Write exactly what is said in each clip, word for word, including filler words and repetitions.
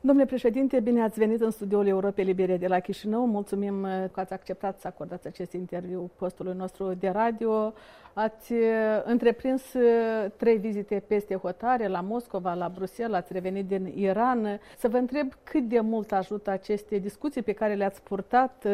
Domnule președinte, bine ați venit în studioul Europei Libere de la Chișinău. Mulțumim că ați acceptat să acordați acest interviu postului nostru de radio. Ați întreprins trei vizite peste hotare, la Moscova, la Bruxelles, ați revenit din Iran. Să vă întreb cât de mult ajută aceste discuții pe care le-ați purtat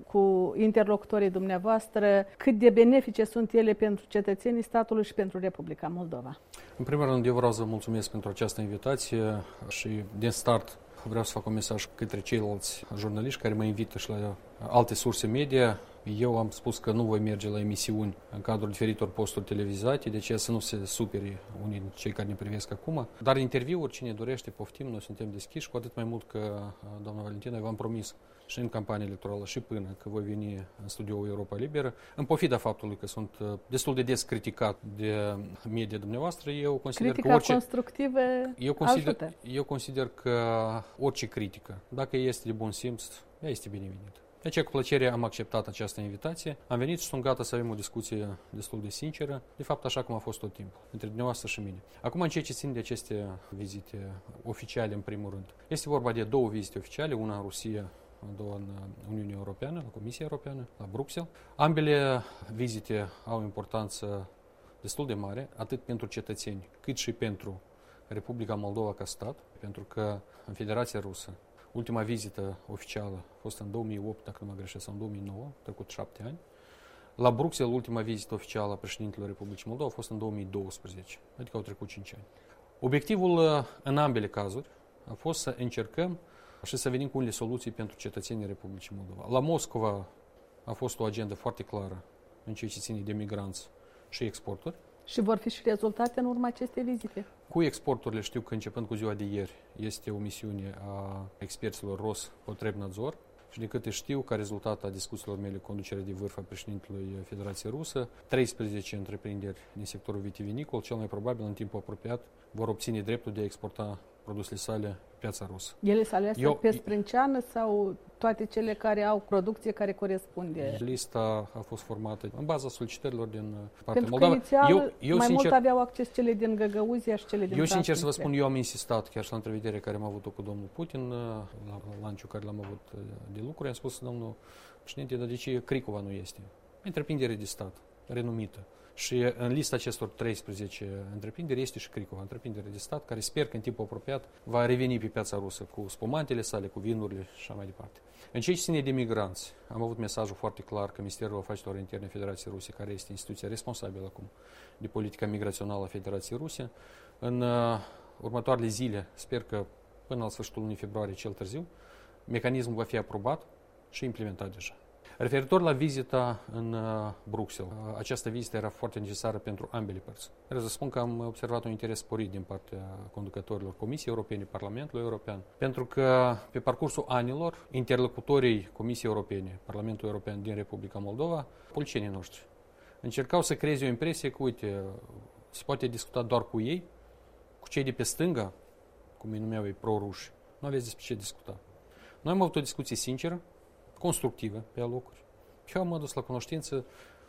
cu interlocutorii dumneavoastră, cât de benefice sunt ele pentru cetățenii statului și pentru Republica Moldova. În primul rând, eu vreau să vă mulțumesc pentru această invitație și din start vreau să fac un mesaj către ceilalți jurnaliști care mă invită și la alte surse media. Eu am spus că nu voi merge la emisiuni în cadrul diferitor posturi televizate, de aceea să nu se supere unii cei care ne privesc acum. Dar interviuri, cine dorește, poftim, noi suntem deschiși, cu atât mai mult că, doamna Valentina, v-am promis și în campania electorală și până că voi veni în studioul Europa Liberă, în pofida faptului că sunt destul de des criticat de media dumneavoastră, eu consider Critica că orice... constructivă eu consider, ajută. Eu consider că orice critică, dacă este de bun simț, ea este binevenită. De aceea, cu plăcere, am acceptat această invitație. Am venit și sunt gata să avem o discuție destul de sinceră, de fapt așa cum a fost tot timpul, între dumneavoastră și mine. Acum, în ceea ce țin de aceste vizite oficiale, în primul rând, este vorba de două vizite oficiale, una în Rusia, a doua în Uniunea Europeană, la Comisia Europeană, la Bruxelles. Ambele vizite au importanță destul de mare, atât pentru cetățeni, cât și pentru Republica Moldova ca stat, pentru că în Federația Rusă ultima vizită oficială a fost în două mii opt, dacă nu mă greșesc, sau în două mii nouă, trecut șapte ani. La Bruxelles, ultima vizită oficială a președintelui Republicii Moldova a fost în două mii doisprezece, adică au trecut cinci ani. Obiectivul în ambele cazuri a fost să încercăm și să venim cu unele soluții pentru cetățenii Republicii Moldova. La Moscova a fost o agendă foarte clară în ceea ce ține de migranți și exporturi. Și vor fi și rezultate în urma acestei vizite. Cu exporturile știu că începând cu ziua de ieri este o misiune a experților Rospotrebnadzor și de câte știu, ca rezultat a discuțiilor mele cu conducerea de vârf a președintelui Federației Rusă, treisprezece întreprinderi din sectorul vitivinicol, cel mai probabil în timpul apropiat, vor obține dreptul de a exporta produsele sale pe piața rusă. Ele sunt alese Eu, pe sprânceană sau toate cele care au producție care corespunde? Lista a fost formată în baza solicitărilor din partea Pentru Moldova. Că inițial, eu, eu, mai sincer, mult aveau acces cele din Găgăuzia și cele din Eu sincer să vă spun, eu am insistat chiar și la întrevedere care am avut-o cu domnul Putin, la lanciul care l-am avut de lucru, am spus, domnul președinte, dar de ce Cricova nu este? Întreprindere de stat, renumită. Și în lista acestor treisprezece întreprinderi este și Cricova, întreprindere de stat, care sper că în timpul apropiat va reveni pe piața rusă cu spumantele sale, cu vinurile și așa mai departe. În ceea ce ține de migranți, am avut mesajul foarte clar că Ministerul Afacerilor Interne Federației Ruse, care este instituția responsabilă acum de politica migrațională a Federației Ruse, în uh, următoarele zile, sper că până la sfârșitul lunii februarie cel târziu, mecanismul va fi aprobat și implementat deja. Referitor la vizita în uh, Bruxelles, uh, această vizită era foarte necesară pentru ambele părți. Vreau să spun că am observat un interes sporit din partea conducătorilor Comisiei Europene, Parlamentului European, pentru că pe parcursul anilor, interlocutorii Comisiei Europene, Parlamentul European din Republica Moldova, politicienii noștri, încercau să creeze o impresie că, uite, se poate discuta doar cu ei, cu cei de pe stânga, cum îi numeau ei pro-ruși, nu aveți despre ce discuta. Noi am avut o discuție sinceră, constructivă pe alocuri. Și eu am adus la cunoștință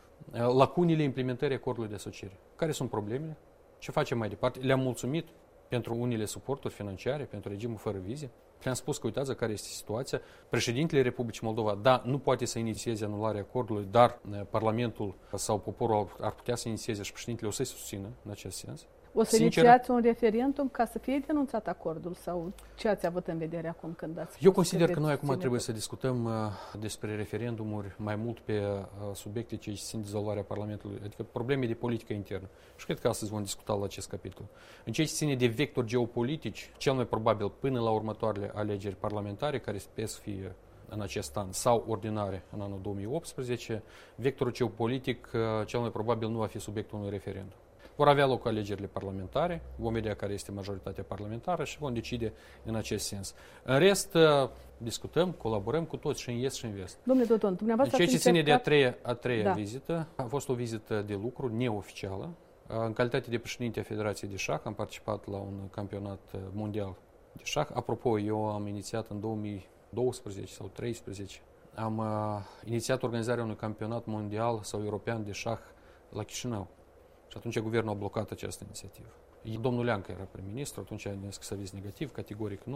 lacunile implementării acordului de asociere. Care sunt problemele? Ce facem mai departe? Le-am mulțumit pentru unele suporturi financiare, pentru regimul fără vize. Le-am spus că uitați care este situația. Președintele Republicii Moldova, da, nu poate să inițieze anularea acordului, dar Parlamentul sau poporul ar putea să inițieze și președintele o să-i susțină în acest sens. O să inițiați un referendum ca să fie denunțat acordul sau ce ați avut în vedere acum când ați Eu consider că noi acum trebuie să discutăm uh, despre referendumuri mai mult pe uh, subiecte ce țin dizolvarea Parlamentului, adică probleme de politică internă. Și cred că astăzi vom discuta la acest capitol. În ceea ce ține de vectori geopolitici, cel mai probabil până la următoarele alegeri parlamentare, care sper să fie în acest an sau ordinare în anul două mii optsprezece, vectorul geopolitic uh, cel mai probabil nu va fi subiectul unui referendum. Vor avea loc alegerile parlamentare, vom vedea care este majoritatea parlamentară și vom decide în acest sens. În rest, discutăm, colaborăm cu toți și în est și în vest. Domnule Dodon, dumneavoastră ceea ce ține de a treia, a treia da. vizită, a fost o vizită de lucru neoficială. În calitate de președinte a Federației de Șah am participat la un campionat mondial de șah. Apropo, eu am inițiat în două mii doisprezece sau două mii treisprezece, am uh, inițiat organizarea unui campionat mondial sau european de șah la Chișinău. Și atunci guvernul a blocat această inițiativă. Domnul Leancă era prim-ministru, atunci a zis că s-a vis negativ, categoric nu.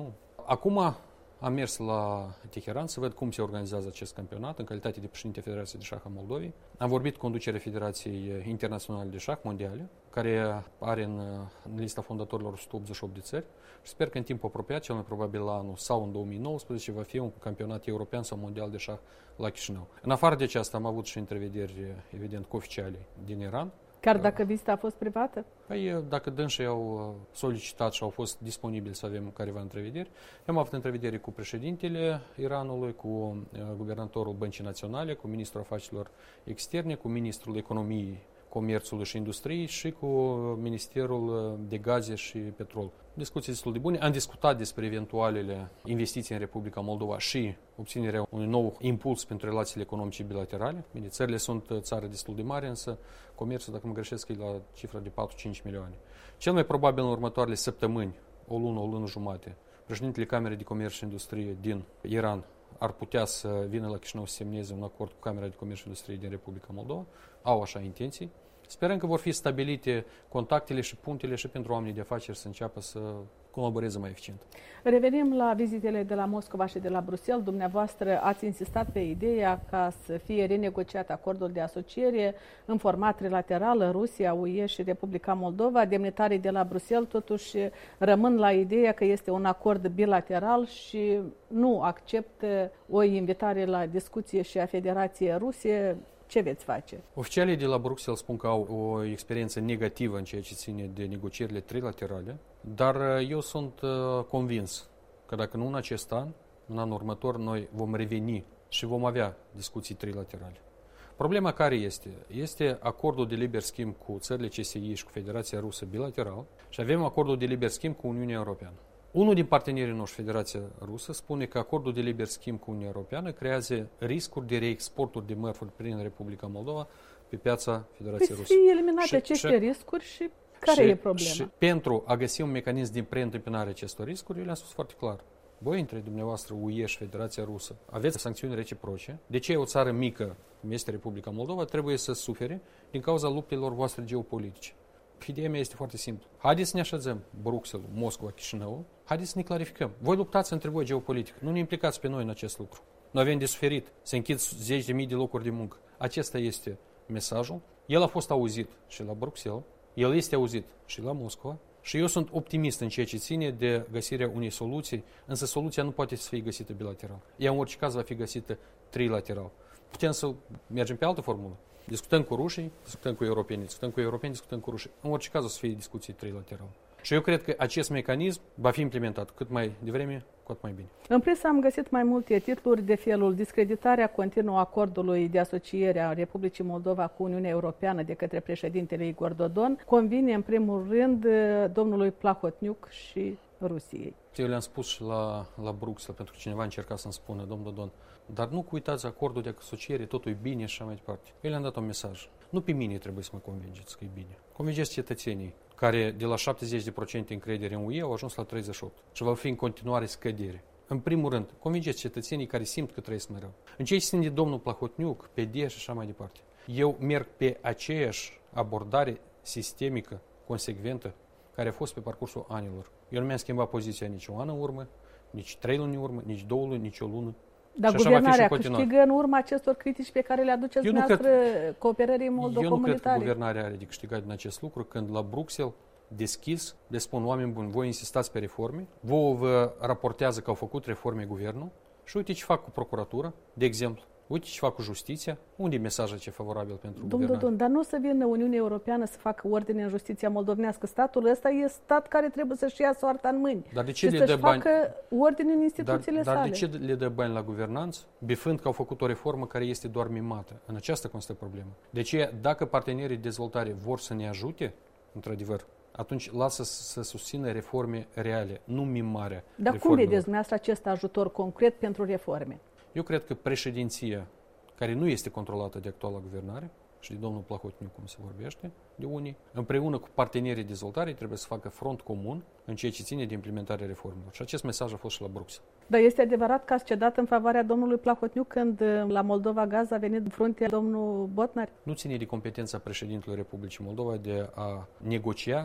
Acum am mers la Teheran să văd cum se organizează acest campionat în calitate de președinte Federației de Șah a Moldovei. Am vorbit cu conducerea Federației Internaționale de Șah Mondiale, care are în, în lista fondatorilor o sută optzeci și opt de țări și sper că în timp apropiat, cel mai probabil la anul sau în două mii nouăsprezece, va fi un campionat european sau mondial de șah la Chișinău. În afară de aceasta am avut și întrevederi, evident, cu oficialii din Iran. Chiar dacă vizita a fost privată? Păi, dacă dânsii au solicitat și au fost disponibili să avem careva întrevederi, am avut întrevedere cu președintele Iranului, cu guvernatorul Băncii Naționale, cu ministrul afacerilor externe, cu ministrul economiei, comerțului și industriei și cu Ministerul de Gaze și Petrol. Discuții destul de bune. Am discutat despre eventualele investiții în Republica Moldova și obținerea unui nou impuls pentru relațiile economice bilaterale. Bine, țările sunt țară destul de mare, însă comerțul, dacă mă greșesc, e la cifra de patru-cinci milioane. Cel mai probabil în următoarele săptămâni, o lună, o lună jumate, președintele Camerei de Comerț și Industrie din Iran ar putea să vină la Chișinău să semneze un acord cu Camera de Comerț și Industrie din Republica Moldova. Au așa intenții. Sperăm că vor fi stabilite contactele și punctele și pentru oamenii de afaceri să înceapă să colaboreze mai eficient. Revenim la vizitele de la Moscova și de la Bruxelles. Dumneavoastră ați insistat pe ideea ca să fie renegociat acordul de asociere în format trilateral, Rusia, U E și Republica Moldova. Demnitarii de la Bruxelles totuși rămân la ideea că este un acord bilateral și nu acceptă o invitare la discuție și a Federației Ruse. Ce veți face? Oficialii de la Bruxelles spun că au o experiență negativă în ceea ce ține de negocierile trilaterale, dar eu sunt convins că dacă nu în acest an, în anul următor, noi vom reveni și vom avea discuții trilaterale. Problema care este? Este acordul de liber schimb cu țările C S I și cu Federația Rusă bilateral și avem acordul de liber schimb cu Uniunea Europeană. Unul din partenerii noștri, Federația Rusă, spune că acordul de liber schimb cu Uniunea Europeană creează riscuri de reexporturi de mărfuri prin Republica Moldova pe piața Federației păi Rusă. Să fie eliminate aceste și, riscuri și care și, e problema? Și pentru a găsi un mecanism de preîntâmpinare acestor riscuri, eu le-am spus foarte clar. Voi, între dumneavoastră, U E și Federația Rusă, aveți sancțiuni reciproce. De ce o țară mică, cum este Republica Moldova, trebuie să sufere din cauza luptelor voastre geopolitice? Ideea mea este foarte simplă. Haideți să ne așezăm, Bruxelles, Moscova, Chișinău, haideți să ne clarificăm. Voi luptați între voi geopolitic, nu ne implicați pe noi în acest lucru. Noi avem de suferit, să închiți zeci de mii de locuri de muncă. Acesta este mesajul. El a fost auzit și la Bruxelles, el este auzit și la Moscova și eu sunt optimist în ceea ce ține de găsirea unei soluții, însă soluția nu poate să fie găsită bilateral. Ea în orice caz va fi găsită trilateral. Putem să mergem pe altă formulă. Discutăm cu rușii, discutăm cu europenii, discutăm cu europenii, discutăm cu rușii. În orice caz o să fie discuții trilaterale. Și eu cred că acest mecanism va fi implementat cât mai devreme, cu atât mai bine. În presă am găsit mai multe titluri de felul discreditarea continuă acordului de asociere a Republicii Moldova cu Uniunea Europeană de către președintele Igor Dodon convine în primul rând domnului Plahotniuc și Rusiei. Eu le-am spus și la, la Bruxelles, pentru că cineva a încercat să-mi spună, domnul Dodon, dar nu uitați acordul de asociere, totul e bine și așa mai departe. Eu le-am dat un mesaj. Nu pe mine trebuie să mă convingeți că e bine. Convingeți cetățenii care de la șaptezeci la sută încredere în U E au ajuns la treizeci și opt la sută și va fi în continuare scădere. În primul rând, convingeți cetățenii care simt că trăiesc mai rău. În ce ține de domnul Plahotniuc, P D și așa mai departe. Eu merg pe aceeași abordare sistemică, consecventă, care a fost pe parcursul anilor. Eu nu mi-am schimbat poziția nici o an în urmă, nici trei luni în urmă, nici două luni, nici o lună. Dar guvernarea câștigă în urma acestor critici pe care le aduceți dumneavoastră cooperării moldo-comunitare. Eu nu cred că guvernarea are de câștigat din acest lucru când la Bruxelles deschis le spun oameni buni, voi insistați pe reforme, vouă vă raportează că au făcut reforme guvernul și uite ce fac cu procuratura, de exemplu. Uite ce fac cu justiția. Unde e mesajul ce favorabil pentru guvernare? Domnul, dar nu o să vină Uniunea Europeană să facă ordine în justiția moldovenească. Statul ăsta e stat care trebuie să-și ia soarta în mâini. Dar de ce și le dă bani? facă ordine în instituțiile dar, sale. Dar de ce le dă bani la guvernanți, bifând că au făcut o reformă care este doar mimată? În aceasta constă problema. De ce, dacă partenerii de dezvoltare vor să ne ajute, într-adevăr, atunci lasă să susțină reforme reale, nu mimarea. Dar cum vedeți dumneavoastră acest ajutor concret pentru reforme? Eu cred că președinția, care nu este controlată de actuala guvernare și de domnul Plahotniuc, cum se vorbește, de unii, împreună cu partenerii de dezvoltare, trebuie să facă front comun în ceea ce ține de implementarea reformelor. Și acest mesaj a fost și la Bruxelles. Dar este adevărat că ați cedat în favoarea domnului Plahotniuc când la Moldova Gaz a venit în fruntea domnul Botnar? Nu ține de competența președintelui Republicii Moldova de a negocia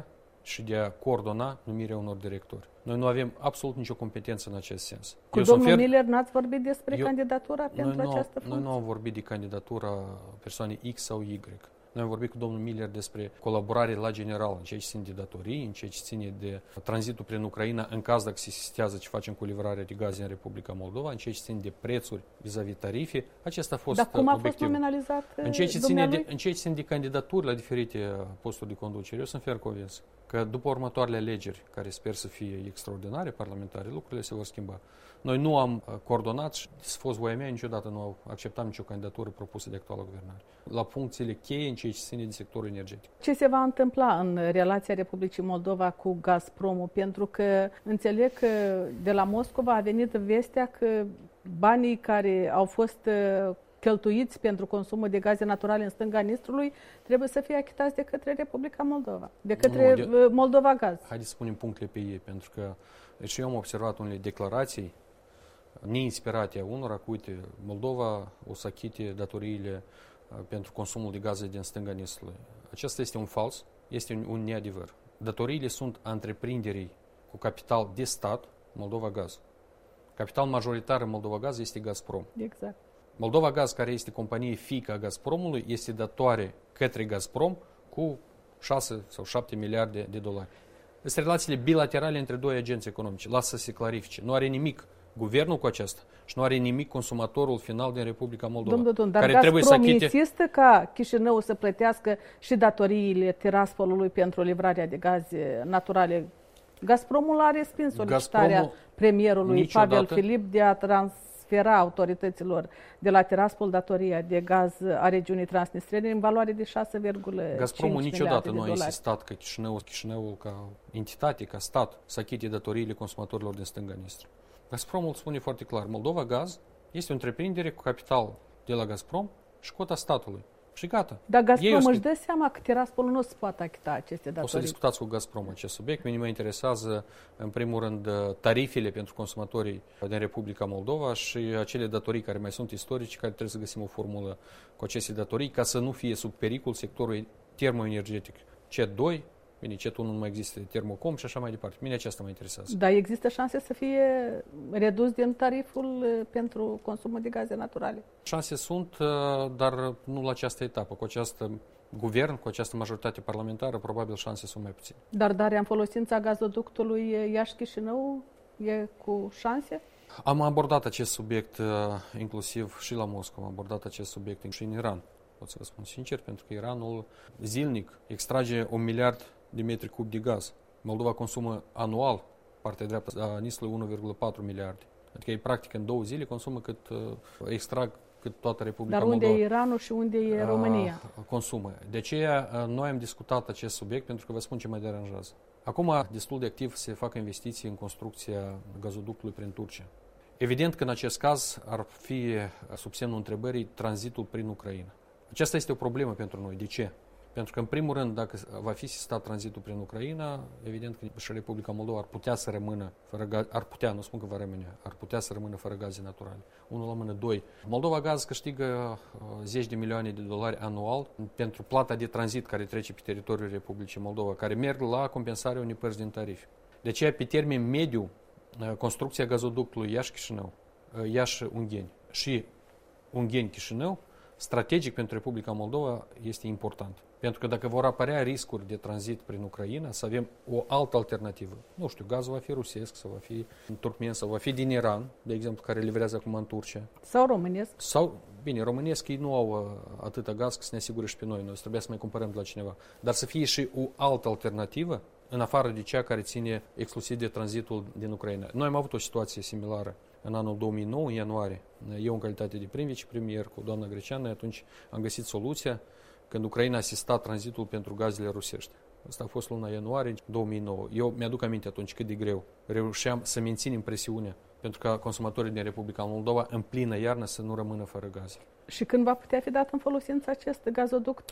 și de a coordona numirea unor directori. Noi nu avem absolut nicio competență în acest sens. Cu Eu domnul fer... Miller n-ați vorbit despre Eu... candidatura pentru noi nu, această funcție? Noi nu am vorbit de candidatura persoanei X sau Y. Noi am vorbit cu domnul Miller despre colaborare la general în ceea ce ține de datorii, în ceea ce ține de tranzitul prin Ucraina, în caz dacă se sesitează ce facem cu livrarea de gaze în Republica Moldova, în ceea ce ține de prețuri vis-a-vis tarife. Acesta a fost Dar cum a obiectivul. fost nominalizat în ceea ce ține de, în ceea ce ține de candidaturi la diferite posturi de conducere, eu sunt fer convins că după următoarele alegeri, care sper să fie extraordinare, parlamentare, lucrurile se vor schimba. Noi nu am coordonat și s-a fost voia mea, niciodată nu acceptam nicio candidatură propusă de actuala guvernare. La funcțiile cheie în ceea ce ține de sectorul energetic. Ce se va întâmpla în relația Republicii Moldova cu Gazpromul? Pentru că înțeleg că de la Moscova a venit vestea că banii care au fost cheltuiți pentru consumul de gaze naturale în stânga Nistrului trebuie să fie achitați de către Republica Moldova, de către nu, de... Moldova Gaz. Haideți să spunem punctele pe ei, pentru că deci eu am observat unele declarații neinspirate a unora, că uite, Moldova o să achite datoriile pentru consumul de gaze din stânga Nistrului. Acesta este un fals, este un, un neadevăr. Datoriile sunt a întreprinderii cu capital de stat, Moldova Gaz. Capital majoritar în Moldova Gaz este Gazprom. Exact. Moldova Gaz, care este companie fiică a Gazpromului, este datoare către Gazprom cu șase sau șapte miliarde de dolari. Sunt relațiile bilaterale între doi agenți economici. Lasă să se clarifice. Nu are nimic guvernul cu aceasta și nu are nimic consumatorul final din Republica Moldova. Domnul Dudun, dar care Gazprom trebuie să achite... insistă ca Chișinău să plătească și datoriile Tiraspolului pentru livrarea de gaze naturale. Gazpromul a respins solicitarea Gazpromul premierului niciodată... Pavel Filip de a transfera autorităților de la Tiraspol datoria de gaz a regiunii Transnistrene în valoare de șase virgulă cinci Gazpromul niciodată nu a dolari. insistat că Chișinăul, Chișinăul ca entitate, ca stat, să achite datoriile consumatorilor din stânga Nistru. Gazpromul spune foarte clar, Moldova Gaz este o întreprindere cu capital de la Gazprom și cota statului. Și gata. Dar Gazprom își dă seama că Tiraspolul nu se poate achita aceste datorii. O să discutați cu Gazprom acest subiect. Mine mă interesează, în primul rând, tarifele pentru consumatorii din Republica Moldova și acele datorii care mai sunt istorice, care trebuie să găsim o formulă cu aceste datorii, ca să nu fie sub pericol sectorul termoenergetic. C E T doi, bine, C E T unu nu mai există, Termocom și așa mai departe. Mine aceasta mă interesează. Dar există șanse să fie redus din tariful pentru consumul de gaze naturale? Șanse sunt, dar nu la această etapă. Cu această guvern, cu această majoritate parlamentară, probabil șanse sunt mai puține. Dar darea în folosință a gazoductului Iași-Chișinău e cu șanse? Am abordat acest subiect inclusiv și la Moscova, am abordat acest subiect și în Iran. Pot să vă spun sincer, pentru că Iranul zilnic extrage un miliard de metri cub de gaz. Moldova consumă anual, partea dreaptă a Nistrului, unu virgulă patru miliarde. Adică ei practic în două zile consumă cât uh, extrag cât toată Republica Moldova. Dar unde Moldova, e Iranul și unde e România? Uh, consumă. De aceea uh, noi am discutat acest subiect pentru că vă spun ce mă deranjează. Acum destul de activ se fac investiții în construcția gazoductului prin Turcia. Evident că în acest caz ar fi sub semnul întrebării tranzitul prin Ucraina. Aceasta este o problemă pentru noi. De ce? Pentru că, în primul rând, dacă va fi sistat tranzitul prin Ucraina, evident că și Republica Moldova ar putea să rămână fără gaze, ar putea, nu spun că va rămâne, ar putea să rămână fără gaze naturale. Unul la mână. Doi, Moldova Gaz câștigă uh, zeci de milioane de dolari anual pentru plata de tranzit care trece pe teritoriul Republicii Moldova, care merg la compensarea unei părți din tarif. De aceea, pe termen mediu, uh, construcția gazoductului Iași-Chișinău, uh, Iași-Ungheni și Ungheni-Chișinău, strategic pentru Republica Moldova este important. Pentru că dacă vor apărea riscuri de tranzit prin Ucraina, să avem o altă alternativă. Nu știu, gazul va fi rusesc, sau va fi turcmen, sau va fi din Iran, de exemplu, care livrează acum în Turcia. Sau românesc. Sau, bine, românesc ei nu au atâta gaz că să ne asigure și pe noi. Noi trebuie să mai cumpărăm de la cineva. Dar să fie și o altă alternativă, în afară de cea care ține exclusiv de tranzitul din Ucraina. Noi am avut o situație similară în anul două mii nouă, în ianuarie. Eu, în calitate de prim vicepremier cu doamna Greceană, atunci am găsit soluția când Ucraina a asistat tranzitul pentru gazele rusești. Asta a fost luna ianuarie două mii nouă. Eu mi-aduc aminte atunci cât de greu reușeam să menținem presiunea pentru ca consumatorii din Republica Moldova în plină iarnă să nu rămână fără gaze. Și când va putea fi dat în folosință acest gazoduct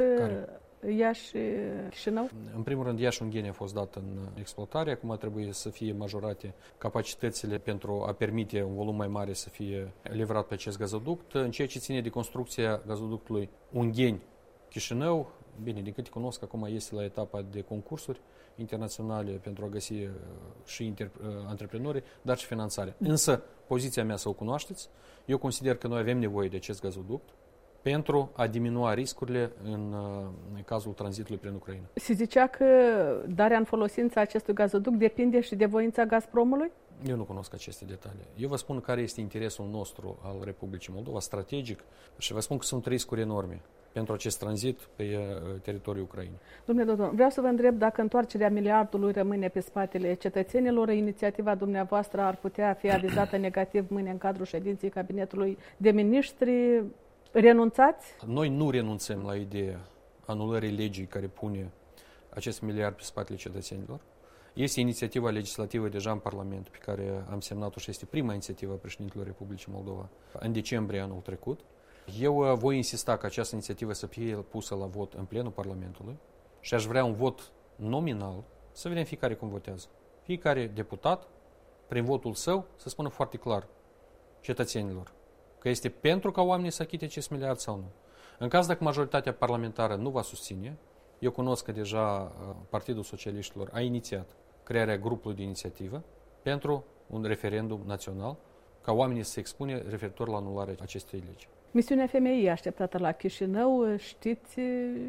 Iași-Chișinău? În primul rând, Iași-Ungheni a fost dat în exploatare. Acum trebuie să fie majorate capacitățile pentru a permite un volum mai mare să fie livrat pe acest gazoduct. În ceea ce ține de construcția gazoductului Ungheni-Chișinău, bine, din câte cunosc, acum este la etapa de concursuri. internaționale pentru a găsi uh, și inter, uh, antreprenori, dar și finanțare. Însă, poziția mea să o cunoașteți, eu consider că noi avem nevoie de acest gazoduct pentru a diminua riscurile în, în cazul tranzitului prin Ucraina. Se zicea că darea în folosință acestui gazoduct depinde și de voința Gazpromului? Eu nu cunosc aceste detalii. Eu vă spun care este interesul nostru al Republicii Moldova, strategic, și vă spun că sunt riscuri enorme pentru acest tranzit pe teritoriul Ucrainei. Domnule doctor, vreau să vă întreb dacă întoarcerea miliardului rămâne pe spatele cetățenilor, inițiativa dumneavoastră ar putea fi avizată negativ mâine în cadrul ședinței Cabinetului de Ministri. Renunțați? Noi nu renunțăm la ideea anulării legii care pune acest miliard pe spatele cetățenilor. Este inițiativa legislativă deja în Parlament pe care am semnat-o și este prima inițiativă a președintelui Republicii Moldova în decembrie anul trecut. Eu voi insista ca această inițiativă să fie pusă la vot în plenul Parlamentului și aș vrea un vot nominal, să vedem fiecare cum votează. Fiecare deputat, prin votul său, să spună foarte clar cetățenilor că este pentru ca oamenii să achite acest miliard sau nu. În caz dacă majoritatea parlamentară nu va susține, eu cunosc că deja Partidul Socialiștilor a inițiat crearea grupului de inițiativă pentru un referendum național ca oamenii să se expune referitor la anularea acestei legi. Misiunea femeii așteptată la Chișinău, știți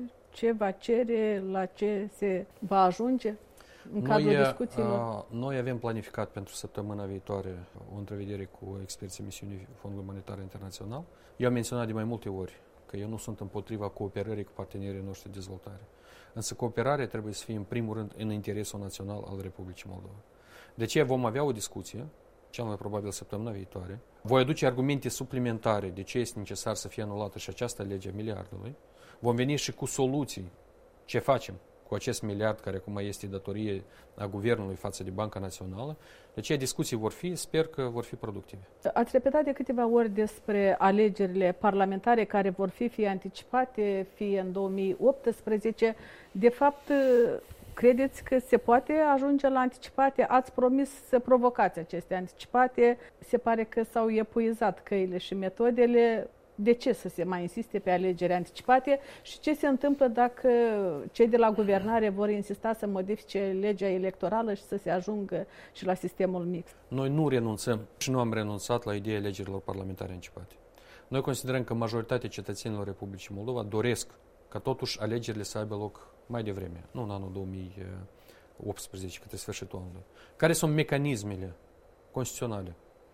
ce va cere, la ce se va ajunge în cadrul noi, discuțiilor? Noi avem planificat pentru săptămâna viitoare o întrevedere cu experții misiunii Fondului Monetar Internațional. Eu am menționat de mai multe ori că eu nu sunt împotriva cooperării cu partenerii noștri de dezvoltare. Însă cooperarea trebuie să fie în primul rând în interesul național al Republicii Moldova. De aceea vom avea o discuție, cel mai probabil săptămâna viitoare. Voi aduce argumente suplimentare de ce este necesar să fie anulată și această lege a miliardului. Vom veni și cu soluții. Ce facem cu acest miliard care acum este datorie a Guvernului față de Banca Națională? De aceea discuții vor fi, sper că vor fi productive. Ați repetat de câteva ori despre alegerile parlamentare care vor fi fie anticipate, fie în două mii optsprezece. De fapt, credeți că se poate ajunge la anticipate? Ați promis să provocați aceste anticipate. Se pare că s-au epuizat căile și metodele. De ce să se mai insiste pe alegeri anticipate și ce se întâmplă dacă cei de la guvernare vor insista să modifice legea electorală și să se ajungă și la sistemul mixt? Noi nu renunțăm și nu am renunțat la ideea alegerilor parlamentare anticipate. Noi considerăm că majoritatea cetățenilor Republicii Moldova doresc ca totuși alegerile să aibă loc mai devreme, nu în anul două mii optsprezece, către sfârșitul anului. Care sunt mecanismele constituționale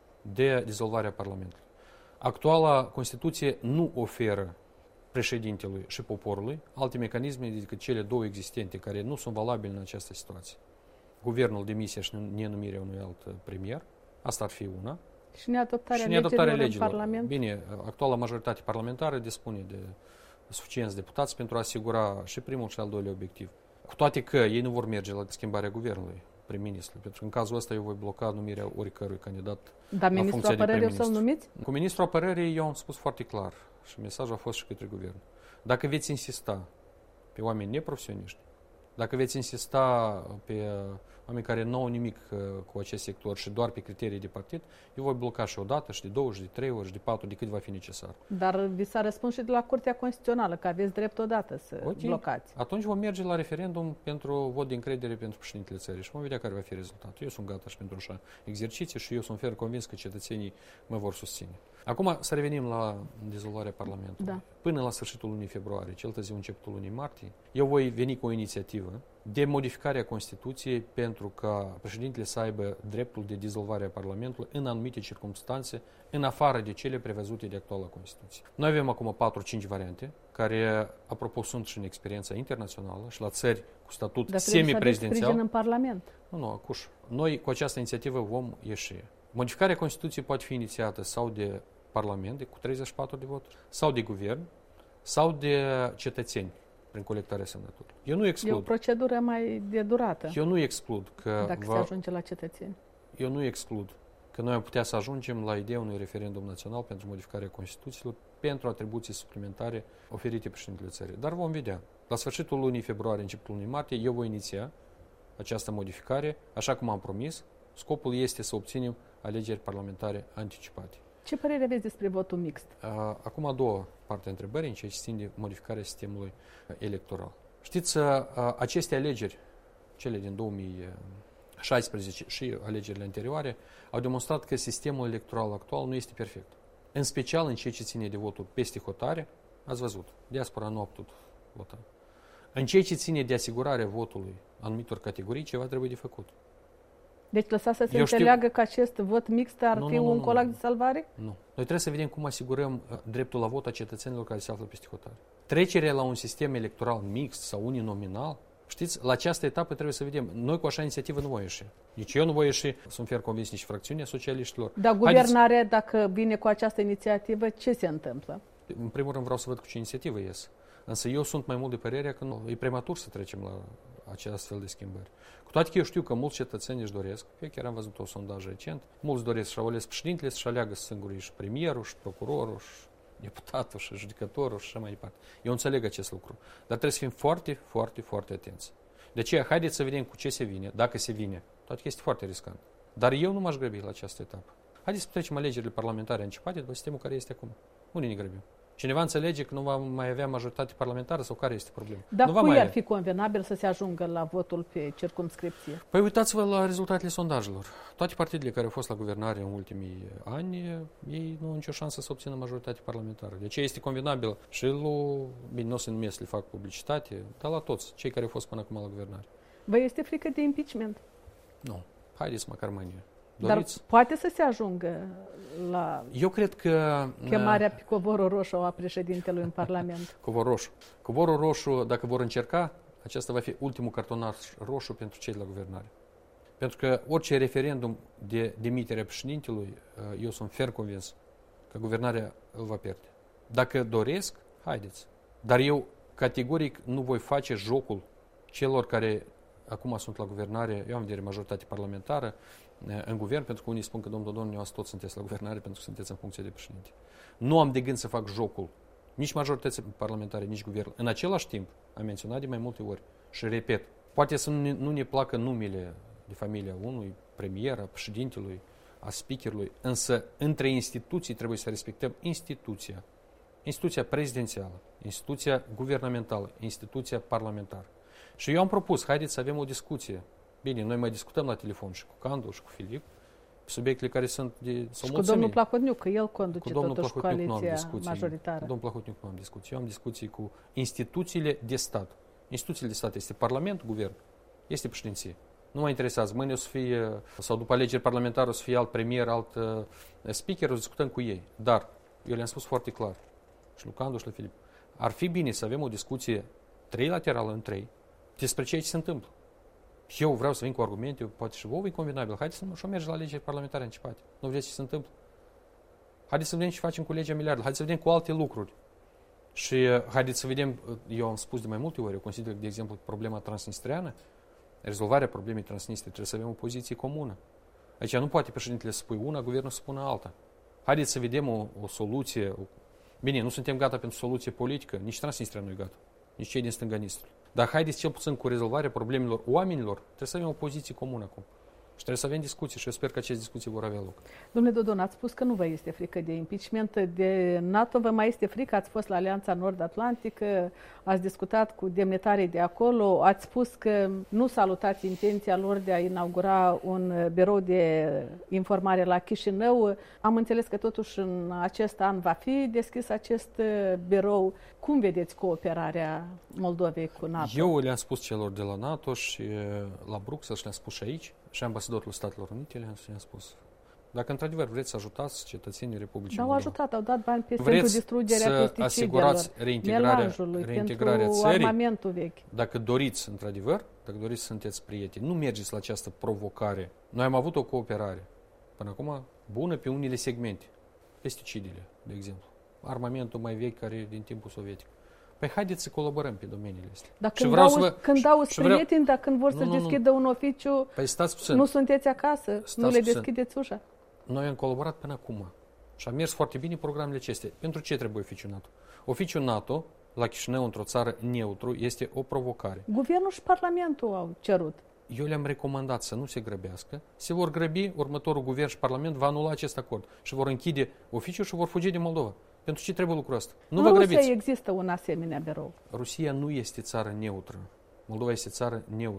de dizolvare a Parlamentului? Actuala Constituție nu oferă președintelui și poporului alte mecanisme decât cele două existente, care nu sunt valabile în această situație. Guvernul, demisia și nenumirea unui alt premier, asta ar fi una. Și neadoptarea, și neadoptarea legilor, legilor în Parlament. Bine, actuala majoritate parlamentară dispune de suficienți deputați pentru a asigura și primul și al doilea obiectiv. Cu toate că ei nu vor merge la schimbarea guvernului, prim-ministru, pentru că în cazul ăsta eu voi bloca numirea oricărui candidat Dar la funcția de prim-ministru. Dar ministrul apărării o să-l numiți? Cu ministrul apărării eu am spus foarte clar și mesajul a fost și către guvern. Dacă veți insista pe oameni neprofesioniști, dacă veți insista pe oameni care nu au nimic cu acest sector și doar pe criterii de partid, eu voi bloca și o dată, și de două, și de trei ori, și de patru, de cât va fi necesar. Dar vi s-a răspuns și de la Curtea Constituțională că aveți drept odată să okay. blocați. Atunci vom merge la referendum pentru vot de încredere pentru președintele țării și vom vedea care va fi rezultatul. Eu sunt gata și pentru așa exerciții și eu sunt ferm convins că cetățenii mă vor susține. Acum să revenim la dizolvarea Parlamentului. Da. Până la sfârșitul lunii februarie, cel târziu începutul lunii martie, eu voi veni cu o inițiativă de modificare a Constituției pentru ca președintele să aibă dreptul de dizolvare a Parlamentului în anumite circumstanțe, în afară de cele prevăzute de actuala Constituție. Noi avem acum patru cinci variante, care, apropo, sunt și în experiența internațională și la țări cu statut semiprezidențial. În Parlament. Nu, nu, acuși. Noi cu această inițiativă vom ieși. Modificarea Constituției poate fi inițiată sau de Parlament, de, cu treizeci și patru de voturi, sau de guvern, sau de cetățeni, prin colectarea semnăturilor. Eu nu exclud. E o procedură mai de durată. Eu nu exclud că dacă va, se ajunge la cetățeni. Eu nu exclud că noi am putea să ajungem la ideea unui referendum național pentru modificarea Constituțiilor, pentru atribuții suplimentare oferite președintele țării. Dar vom vedea. La sfârșitul lunii februarie, începutul lunii martie, eu voi iniția această modificare, așa cum am promis. Scopul este să obținem alegeri parlamentare anticipate. Ce părere aveți despre votul mixt? Acum a doua parte a întrebării, în ceea ce țin de modificarea sistemului electoral. Știți, aceste alegeri, cele din două mii șaisprezece și alegerile anterioare, au demonstrat că sistemul electoral actual nu este perfect. În special în ceea ce ține de votul peste hotare, ați văzut, diaspora nu a putut vota. În ceea ce ține de asigurarea votului anumitor categorii, ceva trebuie de făcut. Deci lăsați să se Eu înțeleagă știu... că acest vot mixt ar nu, fi nu, nu, un nu, colac nu. de salvare? Nu. Noi trebuie să vedem cum asigurăm dreptul la vot a cetățenilor care se află peste hotare. Trecerea la un sistem electoral mixt sau uninominal, știți, la această etapă trebuie să vedem. Noi cu așa inițiativă nu voi ieși. Nici eu nu voi ieși, sunt fier convins, nici fracțiunea socialiștilor. Dar guvernarea, Haideți... dacă vine cu această inițiativă, ce se întâmplă? În primul rând vreau să văd cu ce inițiativă ies. Însă eu sunt mai mult de părerea că nu, e prematur să trecem la acest astfel de schimbări. Cu toate că eu știu că mulți cetățeni își doresc, eu chiar am văzut un sondaj recent, mulți doresc să-și ales președintele, să-și aleagă singuri și premierul, și procurorul, și deputatul, și judecătorul, și așa mai departe. Eu înțeleg acest lucru. Dar trebuie să fim foarte, foarte, foarte atenți. De aceea, haideți să vedem cu ce se vine, dacă se vine. Toate că este foarte riscant. Dar eu nu m-aș grăbi la această etapă. Haideți să trecem alegerile parlamentare anticipate după sistemul care este acum. Unde ne grăbim? Cineva înțelege că nu va mai avea majoritate parlamentară sau care este problema? Dar nu va cui mai ar fi convenabil să se ajungă la votul pe circumscripție? Păi uitați-vă la rezultatele sondajelor. Toate partidele care au fost la guvernare în ultimii ani, ei nu au nicio șansă să obțină majoritate parlamentară. De aceea este convenabil și lui, bine, nu o să numesc, le fac publicitate, dar la toți, cei care au fost până acum la guvernare. Vă este frică de impeachment? Nu. Haideți măcar mâine. Doriți? Dar poate să se ajungă la Eu cred că chemarea pe covorul roșu a președintelui în Parlament. Covor roșu. Covorul roșu, dacă vor încerca, acesta va fi ultimul cartonaș roșu pentru cei de la guvernare. Pentru că orice referendum de demitere a președintelui, eu sunt fer convins că guvernarea îl va pierde. Dacă doresc, haideți. Dar eu categoric nu voi face jocul celor care acum sunt la guvernare, eu am în vedere majoritate parlamentară în guvern, pentru că unii spun că domnul Dodon, eu toți sunteți la guvernare pentru că sunteți în funcție de președinte. Nu am de gând să fac jocul nici majorități parlamentare, nici guvern. În același timp, am menționat de mai multe ori și repet, poate să nu ne, nu ne placă numele de familia unui, premier, a președintelui, a speakerului, însă între instituții trebuie să respectăm instituția. Instituția prezidențială, instituția guvernamentală, instituția parlamentară. Și eu am propus, haideți să avem o discuție. Bine, noi mai discutăm la telefon și cu Candu și cu Filip, subiectele care sunt de... Și cu domnul Plahotniuc, că el conduce totuși coaliția majoritară. Cu domnul Plahotniuc nu am discuții. Eu am discuții cu instituțiile de stat. Instituțiile de stat este Parlament, Guvern, este președinție. Nu mă interesează. Mâine o să fie, sau după alegeri parlamentare, o să fie alt premier, alt uh, speaker, o să discutăm cu ei. Dar, eu le-am spus foarte clar, și lui Candu și lui Filip, ar fi bine să avem o discuție trilaterală în trei despre ceea ce se întâmplă. Eu vreau să vin cu argumente, poate și vouă e convenabil. Haideți să nu mergem la alegeri parlamentare anticipate. Nu vedeți ce se întâmplă? Haideți să vedem ce facem cu legea miliardului. Haideți să vedem cu alte lucruri. Și haideți să vedem, eu am spus de mai multe ori, eu consider că, de exemplu, problema transnistriană, rezolvarea problemei transnistrie, trebuie să avem o poziție comună. Aici nu poate președintele să spui una, guvernul să spună alta. Haideți să vedem o, o soluție. O... Bine, nu suntem gata pentru soluție politică, nici Transnistria nu e gata, nici cei din stânga Nistrului. Dar haideți cel puțin cu rezolvarea problemelor oamenilor, trebuie să avem o poziție comună acum. Și trebuie să avem discuții și eu sper că aceste discuții vor avea loc. Domnule Dodon, ați spus că nu vă este frică de impeachment, de NATO vă mai este frică, ați fost la Alianța Nord-Atlantică, ați discutat cu demnitarii de acolo, ați spus că nu salutați intenția lor de a inaugura un birou de informare la Chișinău. Am înțeles că totuși în acest an va fi deschis acest birou. Cum vedeți cooperarea Moldovei cu NATO? Eu le-am spus celor de la NATO și la Bruxelles și le-am spus și aici, și ambasadorul Statelor Unite le-am spus. Dacă într-adevăr vreți să ajutați cetățenii Republicii Dar au ajutat, au dat bani pe pentru distrugerea pesticidelor, reintegrarea, reintegrarea pentru țării, armamentul vechi. Dacă doriți, într-adevăr, dacă doriți să sunteți prieteni, nu mergeți la această provocare. Noi am avut o cooperare până acum bună pe unele segmente. Pesticidele, de exemplu. Armamentul mai vechi care e din timpul sovietic. Păi haideți să colaborăm pe domeniile astea. Dar când dau, vă, când dau prieteni, vreau... dar când vor să nu, deschidă nu. un oficiu, păi nu sunteți acasă, stați nu le puțin. deschideți ușa. Noi am colaborat până acum și a mers foarte bine programele acestea. Pentru ce trebuie oficiul NATO? Oficiul NATO, la Chișinău, într-o țară neutru, este o provocare. Guvernul și Parlamentul au cerut. Eu le-am recomandat să nu se grăbească. Se vor grăbi, următorul guvern și Parlament va anula acest acord și vor închide oficiul și vor fugi din Moldova. Pentru ce trebuie lucrul ăsta? Nu în vă Rusia grăbiți. Există un asemenea birou. Rusia nu este țară neutră. Moldova este țară neutră.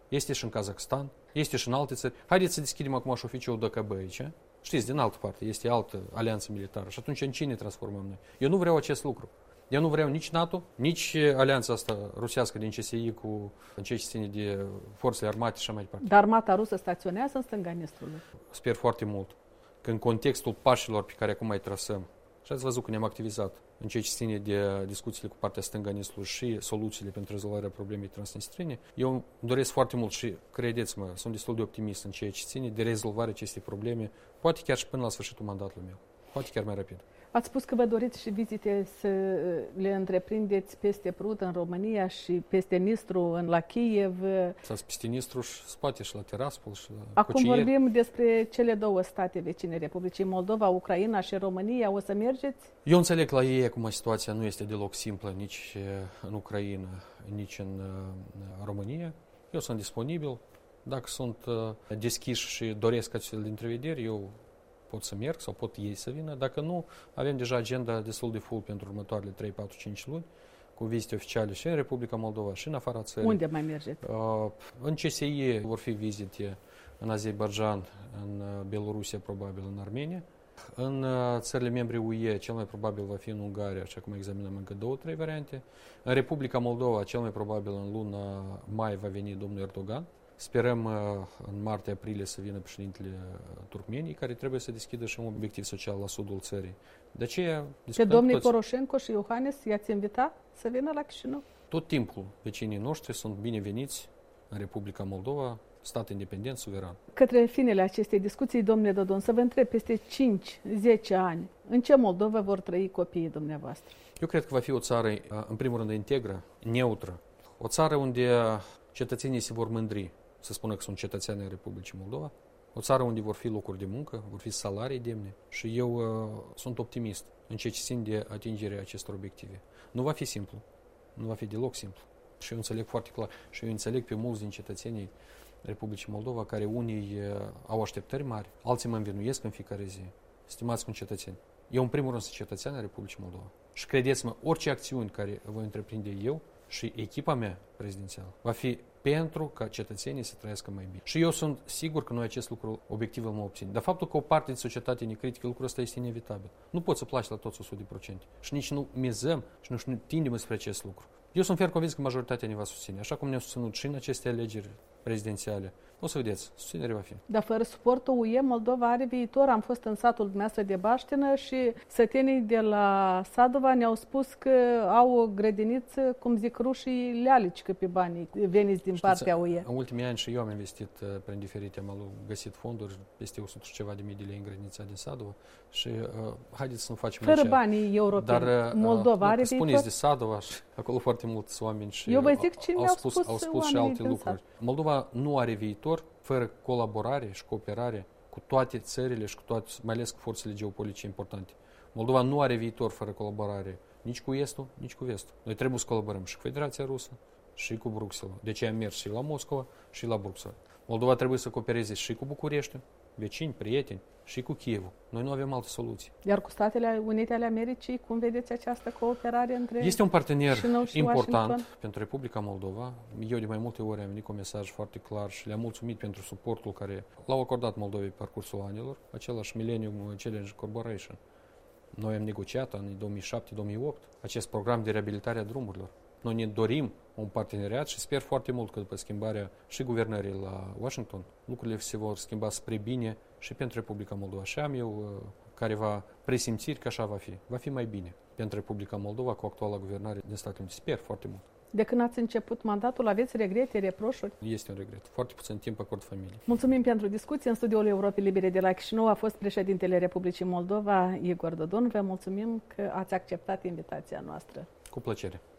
este și în Kazakhstan, este și în alte țări. Haideți să deschidem acum și oficiul D K B aici. Știți, din altă parte, este altă alianță militară. Și atunci în cine transformăm noi? Eu nu vreau acest lucru. Eu nu vreau nici NATO, nici alianța asta rusească din C S I cu în ceea ce ține de forțele armate și așa mai departe. Dar armata rusă staționează în stânga Nistrului. Sper foarte mult că în contextul pașilor pe care acum mai trasăm, și ați văzut că ne-am activizat în ceea ce ține de discuțiile cu partea stângă Nistrului și soluțiile pentru rezolvarea problemei transnistrine, eu doresc foarte mult și, credeți-mă, sunt destul de optimist în ceea ce ține de rezolvarea acestei probleme, poate chiar și până la sfârșitul mandatului meu, poate chiar mai rapid. Ați spus că vă doriți și vizite să le întreprindeți peste Prut în România și peste Nistru în la Kiev. Sau peste Nistru și spate și la Tiraspol și la Acum Cocieri. vorbim despre cele două state vecine Republicii Moldova, Ucraina și România. O să mergeți? Eu înțeleg la ei acum situația nu este deloc simplă nici în Ucraina, nici în România. Eu sunt disponibil. Dacă sunt deschiși și doresc astfel de întrevederi, eu pot să merg sau pot ei să vină. Dacă nu, avem deja agenda destul de full pentru următoarele trei, patru, cinci luni, cu vizite oficiale și în Republica Moldova și în afara țării. Unde mai mergeți? În C S I vor fi vizite în Azerbaijan, în Belorusia, probabil în Armenia. În țările membre U E, cel mai probabil va fi în Ungaria, și acum examinăm încă două, trei variante. În Republica Moldova, cel mai probabil în luna mai va veni domnul Erdogan. Sperăm în martie-aprilie să vină președintele Turkmeniei, care trebuie să deschidă și un obiectiv social la sudul țării. De aceea Pe domnii Poroșenko și Iohannis i-ați invita să vină la Chișinău? Tot timpul vecinii noștri sunt bineveniți în Republica Moldova, stat independent, suveran. Către finele acestei discuții, domnule Dodon, să vă întreb, peste cinci zece ani, în ce Moldova vor trăi copiii dumneavoastră? Eu cred că va fi o țară, în primul rând, integră, neutră. O țară unde cetățenii se vor mândri să spună că sunt cetățeni ai Republicii Moldova. O țară unde vor fi locuri de muncă, vor fi salarii demne. Și eu uh, sunt optimist în ceea ce țin de atingerea acestor obiective. Nu va fi simplu. Nu va fi deloc simplu. Și eu înțeleg foarte clar. Și eu înțeleg pe mulți din cetățenii Republicii Moldova, care unii uh, au așteptări mari, alții mă învinuiesc în fiecare zi. Stimați concetățeni, eu în primul rând sunt cetățean al Republicii Moldova. Și credeți-mă, orice acțiuni care voi întreprinde eu și echipa mea prezidențială va fi pentru ca cetățenii să trăiască mai bine. Și eu sunt sigur că noi acest lucru obiectiv îl obținem. Dar faptul că o parte din societate ne critică, lucrul ăsta este inevitabil. Nu poți să placi la toți o sută la sută. Și nici nu mizăm și nici nu tindem spre acest lucru. Eu sunt ferm convins că majoritatea ne va susține. Așa cum ne-a susținut și în aceste alegeri prezidențiale. O să vedeți, susținere va fi. Dar fără suportul U E, Moldova are viitor. Am fost în satul dumneavoastră de Baștină și sătenii de la Sadova ne-au spus că au o grădiniță, cum zic rușii, lealicică pe banii veniți din Știți, partea U E. În ultimii ani și eu am investit prin diferite, am găsit fonduri, peste o sută și ceva de mii de lei în grădinița din Sadova și uh, haideți să nu facem fără aici. banii europeni. Dar, Moldova uh, are viitor. Spuneți de Sadova și acolo foarte mulți oameni și eu vă zic ce au, mi-au spus, spus au spus și alte lucruri. Sat. Moldova nu are viitor fără colaborare și cooperare cu toate țările și cu toate, mai ales cu forțele geopolitice importante. Moldova nu are viitor fără colaborare nici cu Estul, nici cu Vestul. Noi trebuie să colaborăm și cu Federația Rusă și cu Bruxelles. De aceea am mers și la Moscova și la Bruxelles. Moldova trebuie să coopereze și cu București, vecini, prieteni, și cu Kievul. Noi nu avem alte soluții. Iar cu Statele Unite ale Americii, cum vedeți această cooperare între Este un partener important Washington? pentru Republica Moldova. Eu de mai multe ori am venit cu un mesaj foarte clar și le-am mulțumit pentru suportul care l-au acordat Moldovei pe parcursul anilor, același Millennium Challenge Corporation. Noi am negociat în două mii șapte două mii opt acest program de reabilitare a drumurilor. Noi ne dorim un parteneriat și sper foarte mult că după schimbarea și guvernării la Washington, lucrurile se vor schimba spre bine și pentru Republica Moldova. Și am eu careva presimțiri că așa va fi. Va fi mai bine pentru Republica Moldova cu actuala guvernare din Statele Unite. Sper foarte mult. De când ați început mandatul, aveți regrete, reproșuri? Este un regret. Foarte puțin timp acord familiei. Mulțumim pentru discuție. În studioul Europei Libere de la Chișinău a fost președintele Republicii Moldova, Igor Dodon. Vă mulțumim că ați acceptat invitația noastră. Cu plăcere.